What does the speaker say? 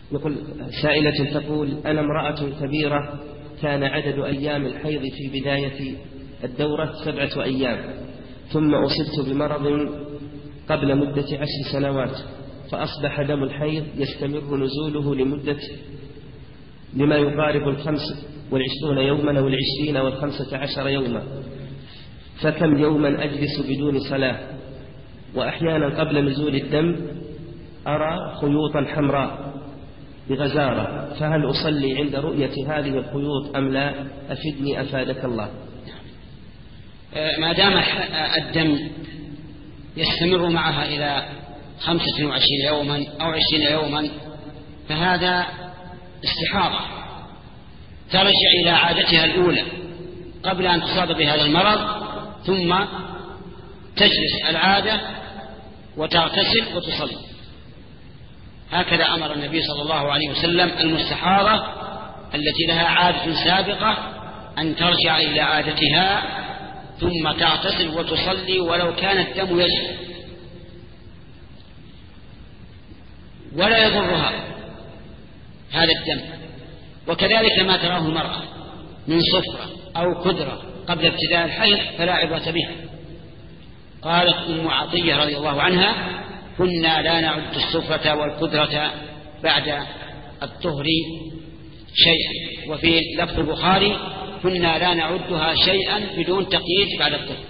يقول سائلة تقول: أنا امرأة كبيرة، كان عدد أيام الحيض في بداية الدورة 7 أيام، ثم أصبت بمرض قبل مدة 10 سنوات، فأصبح دم الحيض يستمر نزوله لما يقارب 25 يوما أو 20 أو 15 يوما، فكم يوما أجلس بدون صلاة؟ وأحيانا قبل نزول الدم أرى خيوطا حمراء بغزارة، فهل أصلي عند رؤية هذه الخيوط أم لا؟ أفدني أفادك الله. ما دام الدم يستمر معها إلى 25 يوما أو 20 يوما فهذا استحاضة، ترجع إلى عادتها الأولى قبل أن تصاب بهذا المرض، ثم تجلس العادة وتغتسل وتصلي. هكذا أمر النبي صلى الله عليه وسلم المستحاضة التي لها عادة سابقة أن ترجع إلى عادتها ثم تغتسل وتصلي ولو كان الدم يجري، ولا يضرها هذا الدم. وكذلك ما تراه المرأة من صفرة أو قدرة قبل ابتداء الحيض فلا عبرة بها. قالت أم عطية رضي الله عنها: كنا لا نعد الصفرة والقدرة بعد الطهر شيئا. وفي لفظ البخاري: كنا لا نعدها شيئا بدون تقييد بعد الطهر.